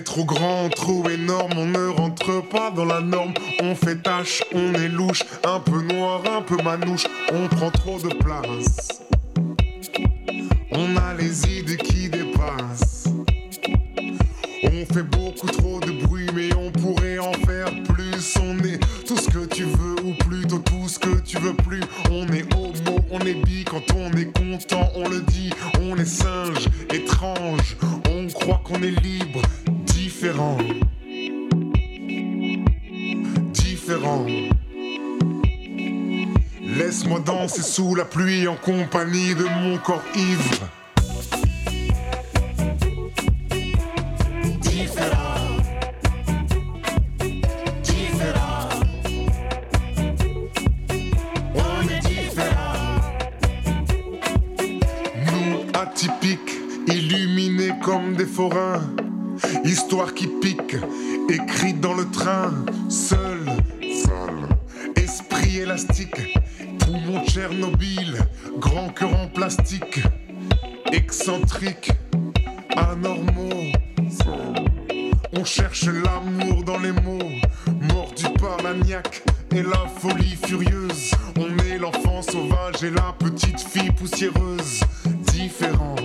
est trop grand, trop énorme, on ne rentre pas dans la norme. On fait tâche, on est louche, un peu noir, un peu manouche, on prend trop de place. On a les idées qui dépassent. On fait beaucoup trop de bruit, mais on pourrait en faire plus. On est tout ce que tu veux, ou plutôt tout ce que tu veux plus. On est homo, on est bi, quand on est content, on le dit. On est singe, étrange, on croit qu'on est libre, différent. Différent. Laisse-moi danser sous la pluie en compagnie de mon corps ivre. Atypique, illuminé comme des forains. Histoire qui pique, écrite dans le train. Seul, esprit élastique. Poumon Tchernobyl, grand cœur en plastique. Excentrique, anormaux. On cherche l'amour dans les mots. Mordu par la niaque et la folie furieuse. On est l'enfant sauvage et la petite fille poussiéreuse. Différent.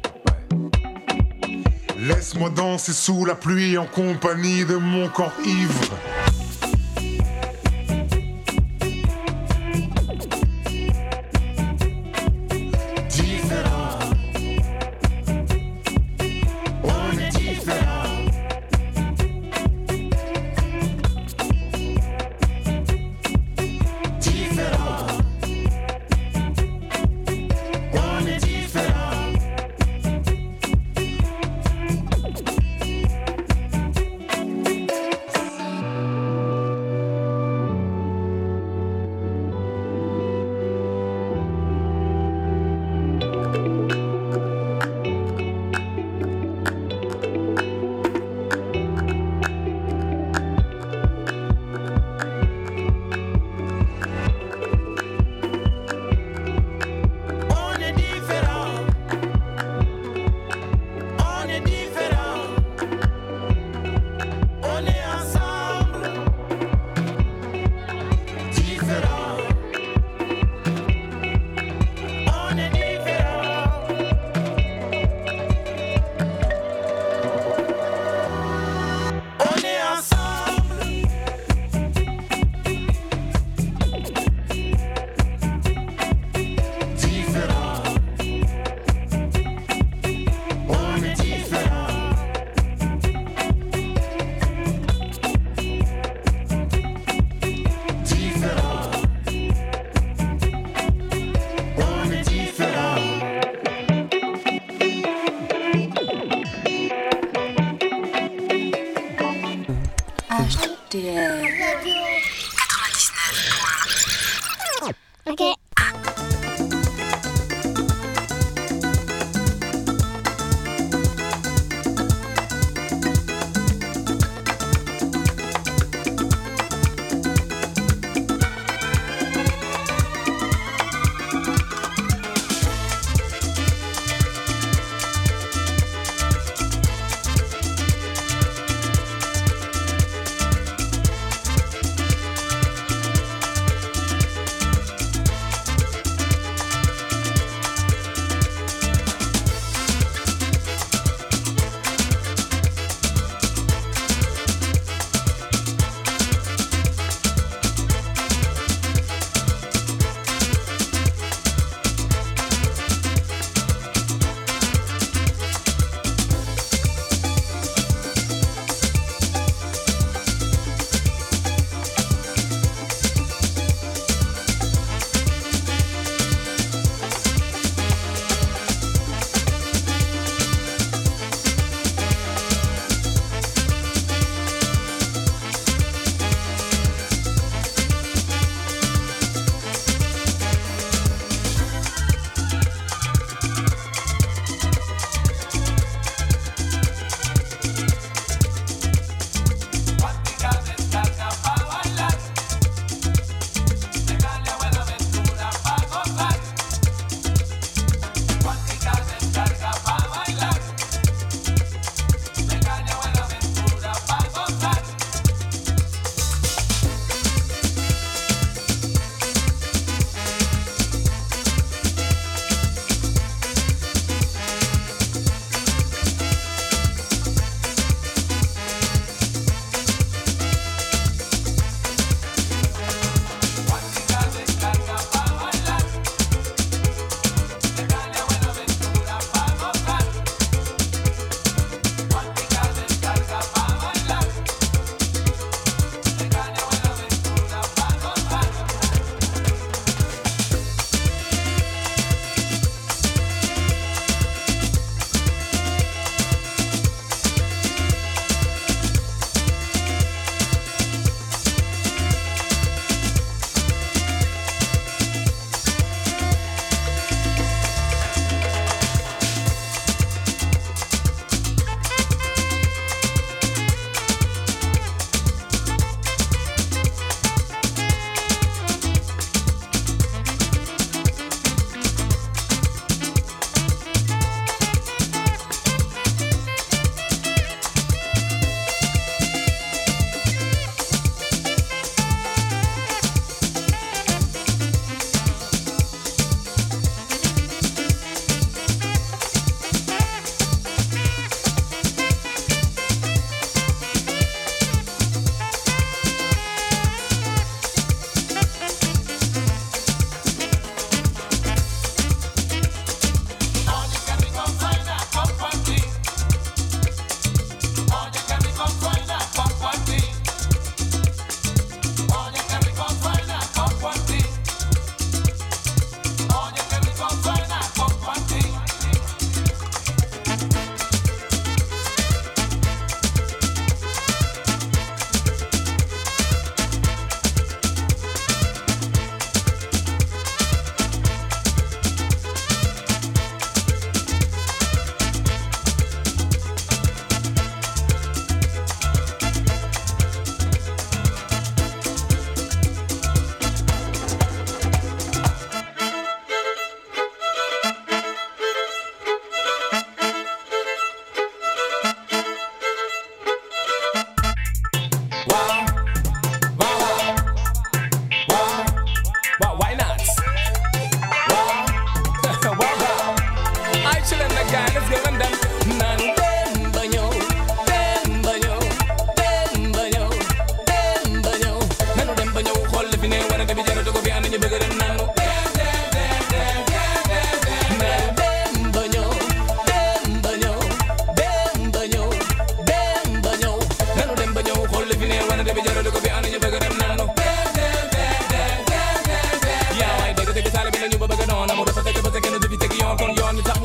Laisse-moi danser sous la pluie en compagnie de mon corps ivre.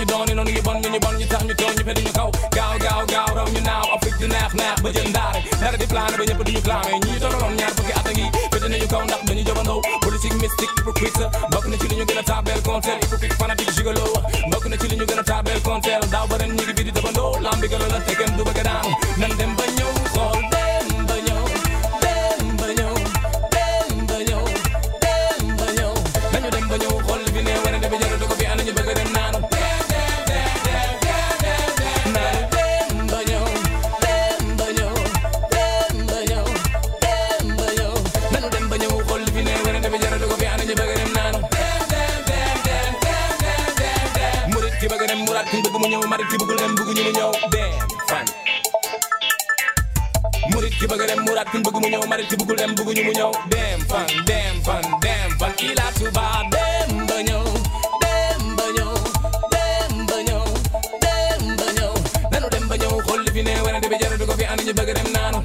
doon ni noonu ñu bon ñu tax ñu tooñ ñu fe duñu kaw gaaw raw ñu naaw Afrique di neex ba jël ndaare dara di plané ba ñëpp duñu clamé ñi tololoon ñaar fukki at a ngi fete nañu kaw ndax dañu jobandoo politique mystique hypocrite bokk na ci li ñu gën a tabel contraire hypocrite fanatique gigolo bokk na ci li ñu gën a tabel contraire daaw ba ren ñi ngi fi di jobandoo lambi galo la te kenn du bëgg a daanu nan dem ba ñëw xool dem ba ñëw nañu dem ba ñëw xool li fi ne wane bi jaratu ko fi ana ñu bëgg a dem naanu ki bëgg mu ñëw marit ki bëggul dem bëgg ñu mu ñëw dem fan murit ki bëgg dem murat ki bëgg mu ñëw marit ki bëggul dem bëgg ñu mu ñëw dem fan ila tuba dem ba ñëw nanu dem ba ñëw xool li fi ne wane bi jaratu ko fi ànd ñu bëgg dem naanu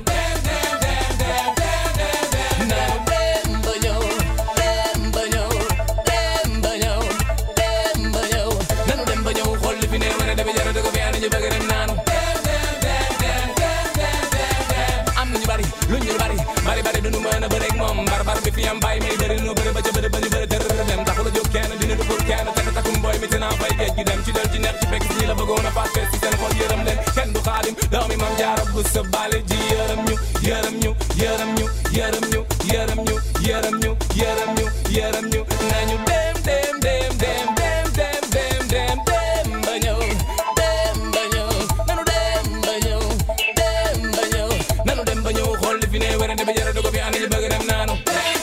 am nañu bari lu ñu bari duñu mën a bëre ak moom barbar bi fi am bàyyi may bëri nu bëri ba ca bëri ba ñu bëri tër dem taxul a jóg kenn dina du pour kenn takkum booy mi dinaa fay géej gi dem ci del ci neex ci fekk ñi la bëggoon a fàtte si seen xol yërëm leen kenn du xaadim doomi mam jaara bu sa bale ji yërëm ñu nañu dem ba ñëw nanu dem ba ñëw xool li fi ne werante bi jaratu ko fi ànd ñu bëgg dem naanu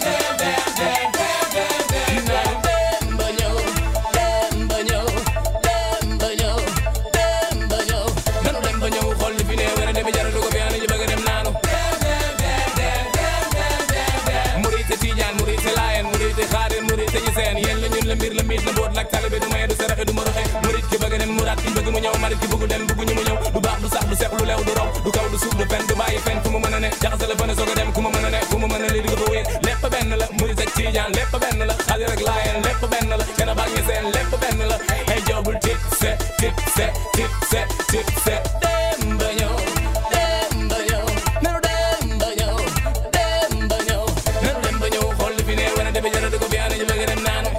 la mbir la miit la mboot lak talibé du maye du saraxe du ma roxe murit ki bëgg dem murat ki bëgg mu ñëw marit ki bëggu dem bëggu ñu mu ñëw du baax du sax du seex lu leew du raw du kaw du suuf du fen du bàyyi fen fu mu mën a ne jaxase la fane soog a dem ku mu mën a ne fu mu mën a li di ko fa wéet lépp benn la murit ak tiijaan lépp benn la xadir ak laayeen lépp benn la kenn a baag ñi seen lépp benn la ay jobul tip se dem ba ñëw nanu dem ba ñëw xool li fi ne wane defe jaratu ko fi ana ñu bëgg dem naanu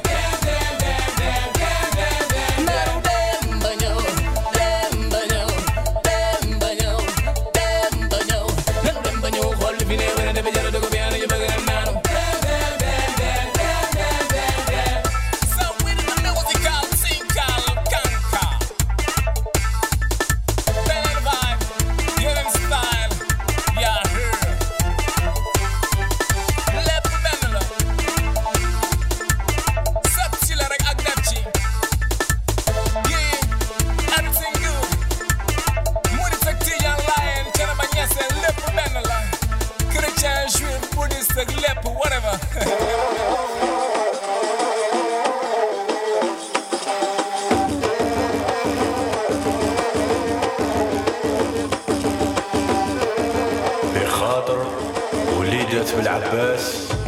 بالعباس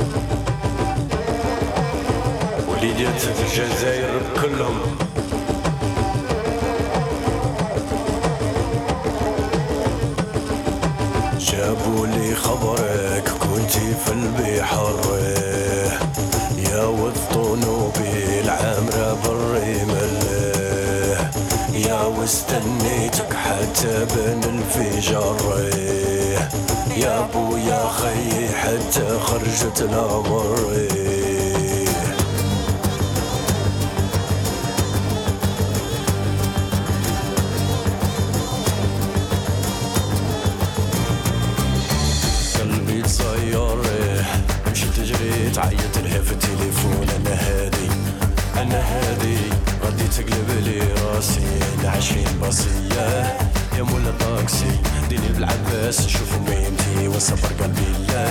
وليدات الجزائر كلهم جابوا لي خبرك كنتي في البحر يا والطنوبي العامرة بالرمل يا واستنيتك حتى بين الفجر يا ابو يا خي حتى خرجت الامر قلبي تصير مشيت تجري تعيط لها في التليفون انا هادي غادي تقلب لي راسي نعشين بصيه يا مولا طاكسي ديني بالعباس نشوفو ميمتي وصبر قلبي لا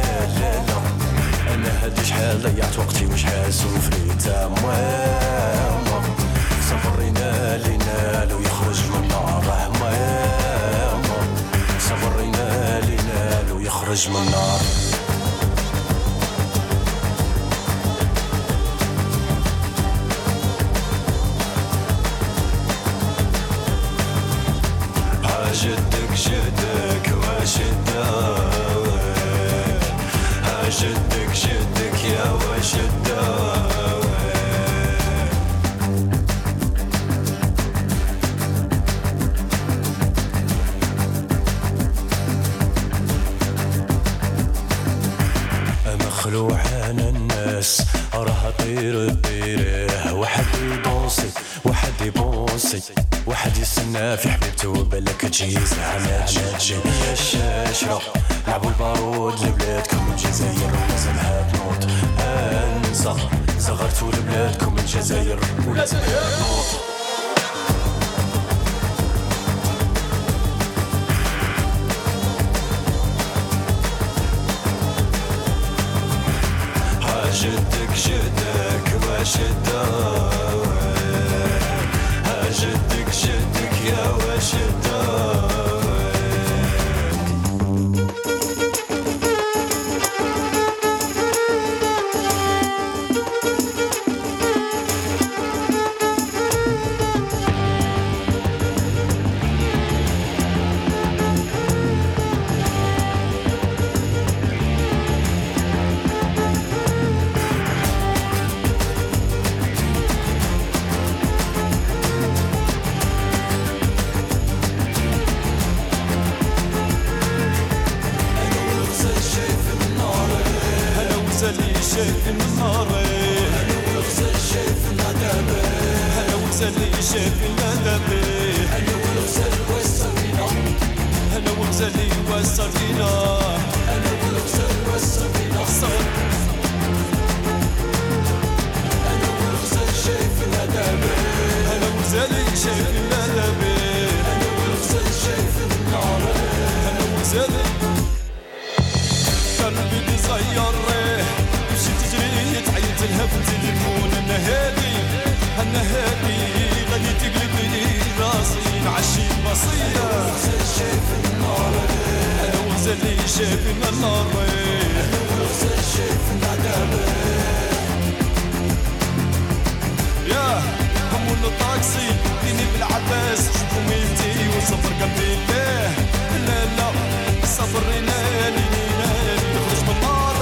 انا هادي شحال ضيعت وقتي وشحال سوفريت ماما صبرينا لينا لو يخرج من النار ماما صبرينا لينا لو يخرج من النار فرونسي واحد يستنى في حبيبته وبالك تجي زعما تجي يا الشاشرة لعبوا البارود لبلادكم الجزائر ولازمها تنوض انسى صغرتوا لبلادكم الجزائر ولازمها تنوض جدك جدك وشدك جدك جدك يا وشدك شايف النهاري أنا وغزل شايف الندبي أنا وغزل شايف الندبي أنا وغزل وصل لينا أنا وغزل وصل لينا أنا وغزل وصل لينا أنا وغزل شايف الندبي أنا وغزل شايف الندبي أنا وغزل شايف النهاري أنا وغزل قلبي صغير تعيط لها في التليفون انا هادي غادي تقلب لي راسي نعشي بصيه انا وغزل شايف النار انا وغزل شايف النار انا وغزل شايف العذاب يا همون الطاكسي ديني بالعباس شوفوا ميلتي وصفر قلبي لا لا صبرينا لينا نخرج من النار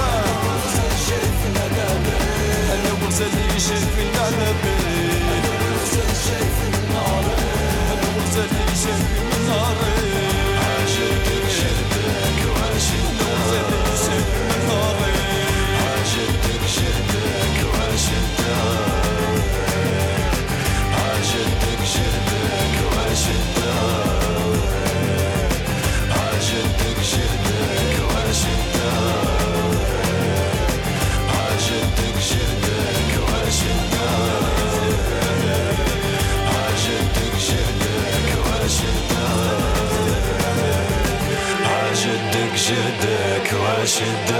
أنا وغزل شايف الندبي أنا وغزل شايف النار أنا وغزل شايف النار عاشقك شدك وعشقك شايف النار عاشقك شدك وعشقك عاشقك شدك وعشقك عاشقك شدك وعشقك عاشقك شدك وعشقك عاشقك شدك وعشقك عاشقك شدك وعشقك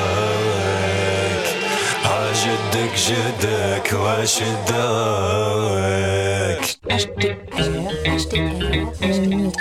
عاشقك شدك وعشقك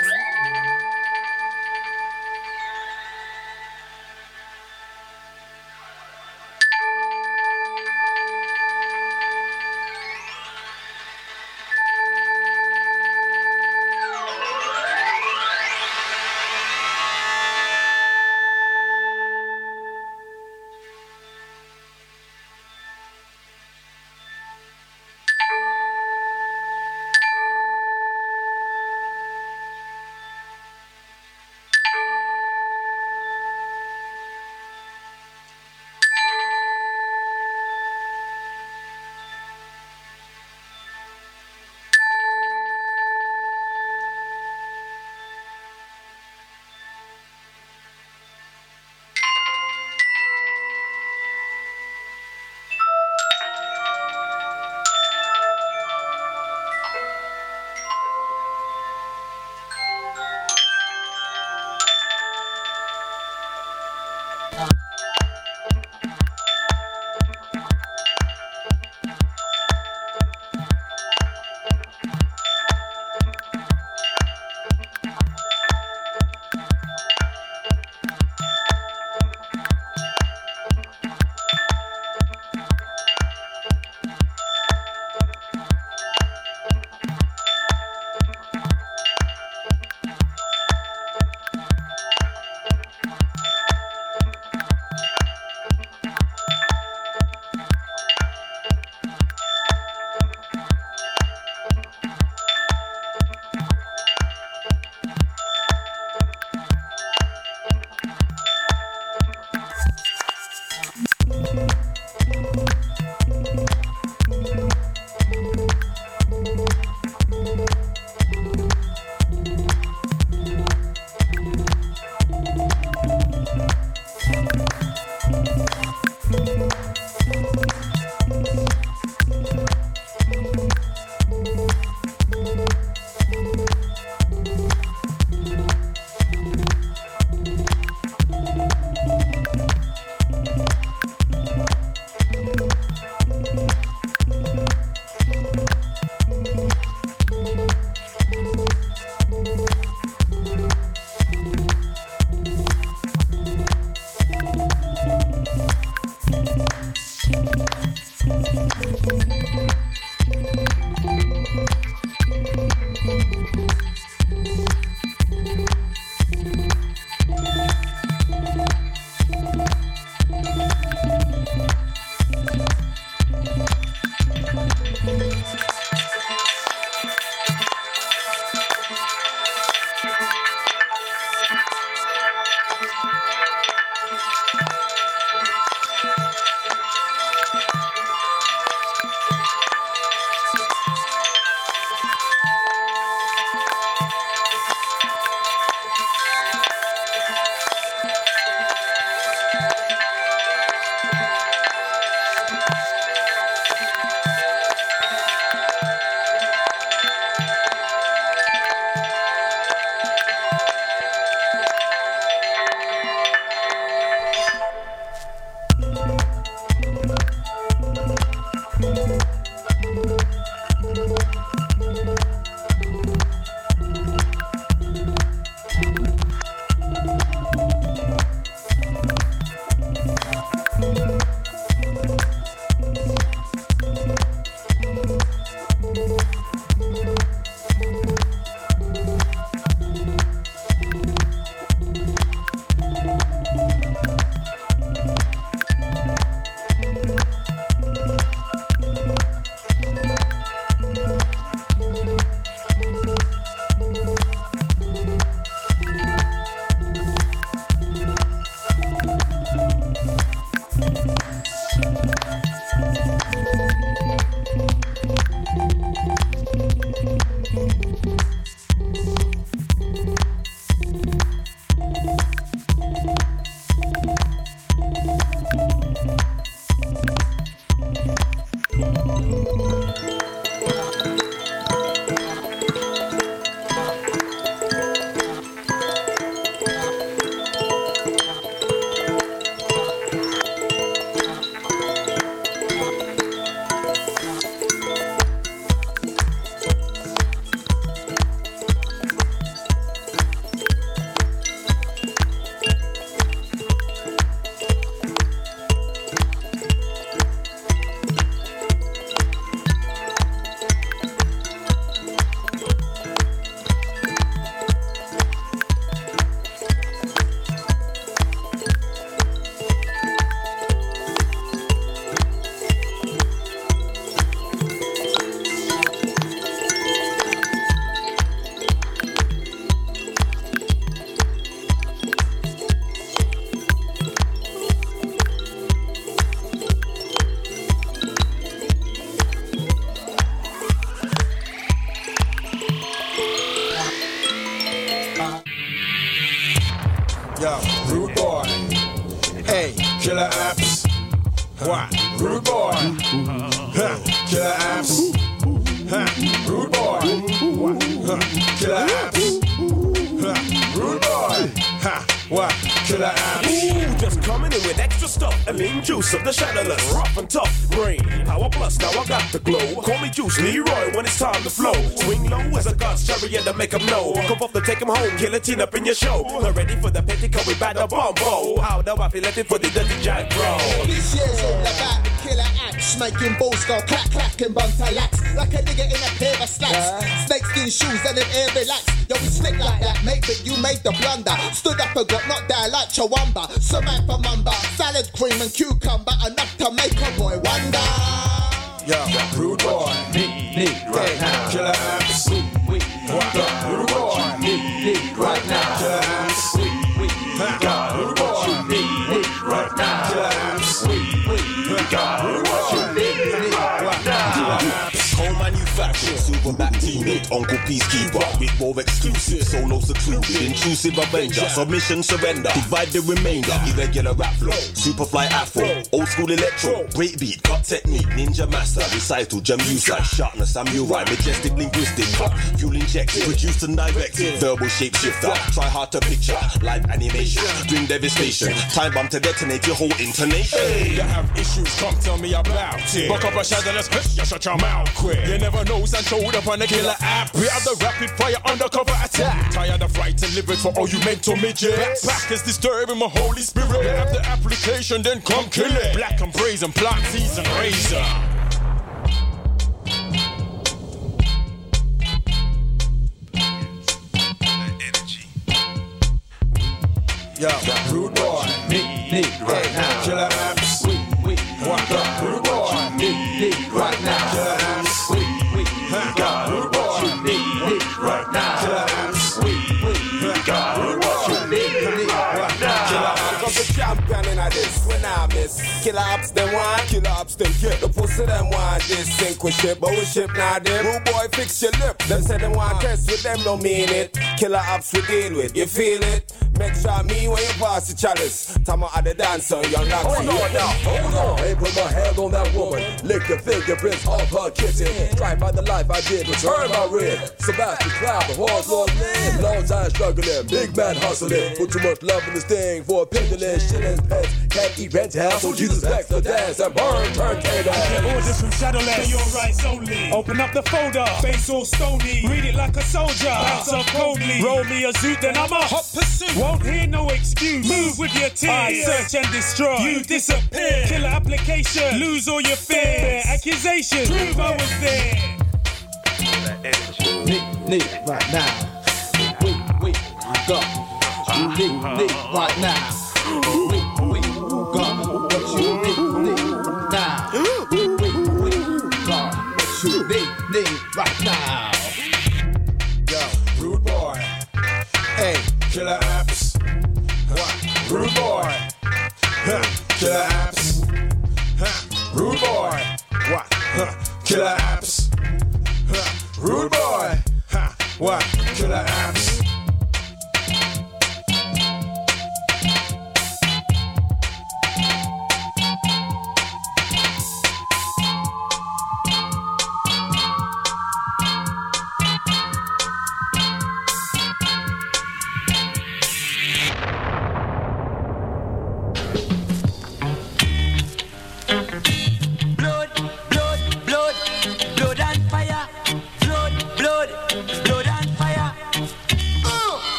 Yo, rude boy. Hey, killer apps. What? Rude boy. Huh. Killer apps. Huh. Rude boy. What? Huh. Killer apps. Huh. Rude boy. Huh. What? Killer apps. Ooh, just coming in with extra stuff. I mean juice of the shadowless, rough and tough. Brain, power plus, now I got the glow. Call me Juice Leroy when it's time to flow. Swing low as a God's chariot to make them know. Come off to take them home, kill a teen up in your show. Not ready for the petticoat, we bad the bombo. How do I feel it for the dirty jack, bro? This year's all about the killer acts, making balls go clack clack and bump to lax. Like a nigga in a pair of slacks. Snakeskin shoes and an air relax. Yo, we slick like that, mate, but you made the blunder. Stood up and got knocked down like Chawamba. Samantha Mamba, salad cream and cucumber, enough to make a boy wonder. Yo, rude boy. Need right now. Killer apps. Rude boy. Need right now. Killer apps. Rude boy. Need right now. Killer apps. Rude boy. Need right now. Home manufactured, silverback teammate, Uncle Peacekeeper, with more exclusive, solo secluded, intrusive avenger, submission surrender, divide the remainder, irregular rap flow, superfly afro, old school electro, breakbeat, cut technique, ninja master, recital, gem usage, sharpness, samurai, majestic linguistic, fuel injected, produced and directed, verbal shapeshifter, try hard to picture, live animation, bring devastation, time bomb to detonate your whole intonation. Hey, you have issues, come tell me about it. Buck up a shadowless, you shut your mouth quick. You never know, and showed up on the killer app. We have the rapid fire undercover attack. Tired of writing lyrics for all you mental midgets. Backpack is disturbing my holy spirit. You have the application, then come kill it. Black and brazen, plot season razor. Yo, rude boy. Need right now. Killer apps. What the rude boy? Need right now. Killer apps. Rude boy. Need right now. Killer apps. Rude boy. Need right now. Killer apps. I'm the champion in this when I miss. Killer apps then wine, killer apps then get the pussy them wine. This sink with ship, but we ship now them. Rude boy, fix your lip. Them say them want test with them, don't mean it. Killer apps we deal with, you feel it? Make sure me when you pass the chalice. Time out of the dancer, young Nazi. Hold on now, hold on. Ain't put my hand on that woman. Lick the fingerprints off her kitchen. Tried by the life I did, return my red. Sebastian Cloud, the horse Lord man. Long time struggling, big man hustling. Put too much love in this thing for a pendulum. Shit and pets, can't eat rent house. So Jesus backs the dance and burn turntable. I get orders from Shadowless, your rights only. Open up the folder, face all stony. Read it like a soldier, bounce up coldly. Roll me a zoot, then I'm a hot pursuit. Won't hear no excuse, move with your tears. I search and destroy, you disappear. Killer application, lose all your fears. Fair accusation, prove I was there. Need right now. Wait, you got. You need right now. Wait, you got what you need now. Wait, you got what you need right now. Yo, rude boy. Hey, killer apps. What? Rude boy. Killer apps. Rude boy. What? Killer apps. Rude boy. What? Killer apps.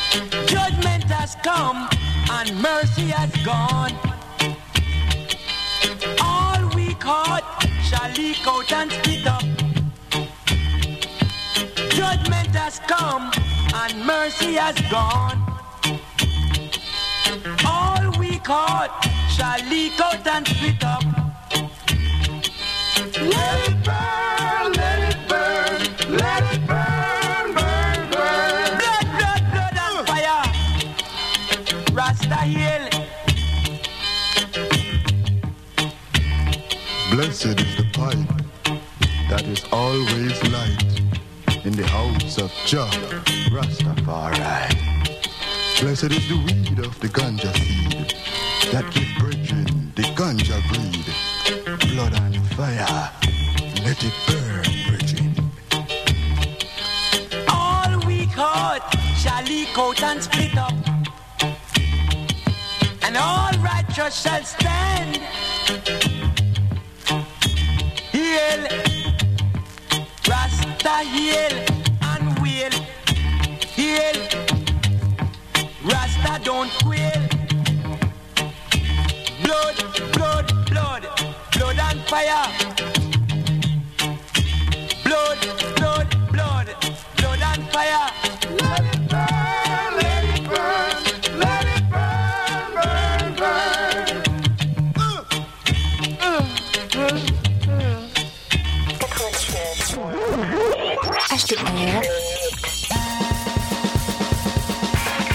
Judgment has come and mercy has gone. All weak heart shall leak out and split up. Judgment has come and mercy has gone. All weak heart shall leak out and split up. Let it burn, let it burn, let it burn, burn, burn. Blood, blood, blood and fire. Rasta Hill. Blessed is the pipe that is always light in the house of Jah Rastafari. Blessed is the weed of the ganja seed that give brethren the ganja breed. Blood and fire, let it burn, brethren. All weak heart shall leak out and split up, and all righteous shall stand. Heal, Rasta heal and wail. Heal, Rasta don't quail. Blood, blood, blood, blood and fire.